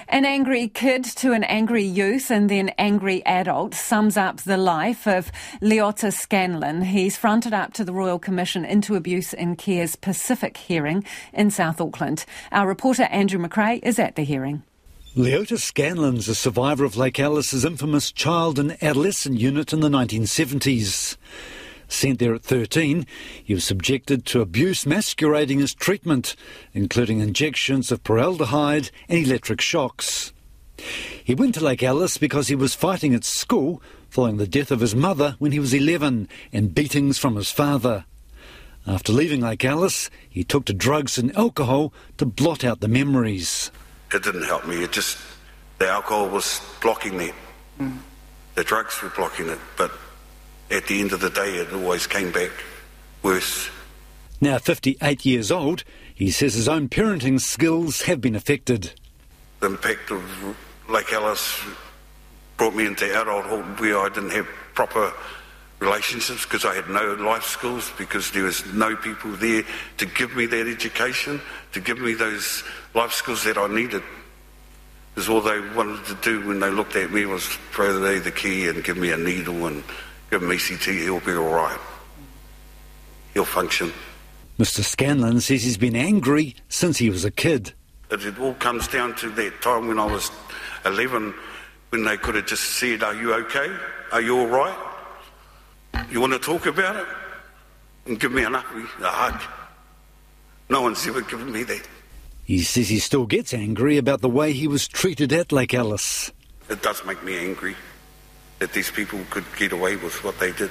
An angry kid to an angry youth and then angry adult sums up the life of Leota Scanlon. He's fronted up to the Royal Commission into Abuse in Care's Pacific hearing in South Auckland. Our reporter Andrew McRae is at the hearing. Leota Scanlon's a survivor of Lake Alice's infamous child and adolescent unit in the 1970s. Sent there at 13, he was subjected to abuse masquerading as treatment, including injections of paraldehyde and electric shocks. He went to Lake Alice because he was fighting at school following the death of his mother when he was 11 and beatings from his father. After leaving Lake Alice, he took to drugs and alcohol to blot out the memories. It didn't help me, the alcohol was blocking me. The drugs were blocking it, but at the end of the day, it always came back worse. Now 58 years old, he says his own parenting skills have been affected. The impact of Lake Alice brought me into adulthood where I didn't have proper relationships because I had no life skills, because there was no people there to give me that education, to give me those life skills that I needed. Because all they wanted to do when they looked at me was throw away the key and give me a needle and give him ECT, he'll be all right. He'll function. Mr. Scanlon says he's been angry since he was a kid. It all comes down to that time when I was 11, when they could have just said, "Are you okay? Are you all right? You want to talk about it?" And give me a hug. No one's ever given me that. He says he still gets angry about the way he was treated at Lake Alice. It does make me angry that these people could get away with what they did,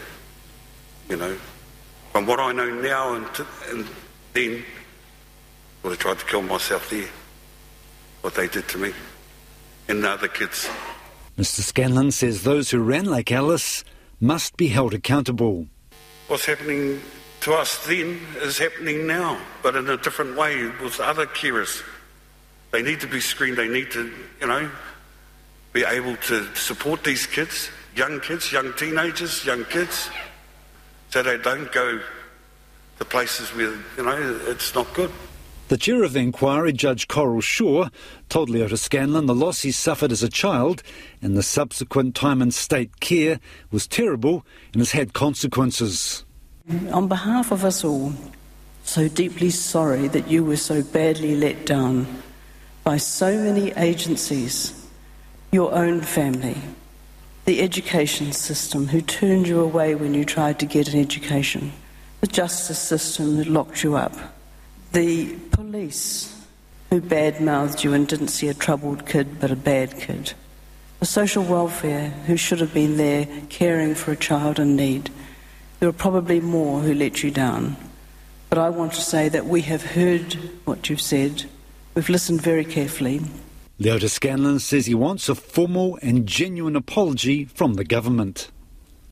From what I know now and then, I would have tried to kill myself there, what they did to me and the other kids. Mr. Scanlon says those who ran Lake Alice must be held accountable. What's happening to us then is happening now, but in a different way with other carers. They need to be screened, they need to, be able to support these kids, young teenagers, young kids, so they don't go to places where, it's not good. The chair of the inquiry, Judge Coral Shaw, told Leota Scanlon the loss he suffered as a child and the subsequent time in state care was terrible and has had consequences. On behalf of us all, so deeply sorry that you were so badly let down by so many agencies, your own family, the education system who turned you away when you tried to get an education, the justice system that locked you up, the police who bad-mouthed you and didn't see a troubled kid but a bad kid, the social welfare who should have been there caring for a child in need. There are probably more who let you down, but I want to say that we have heard what you've said. We've listened very carefully. Leota Scanlon says he wants a formal and genuine apology from the government.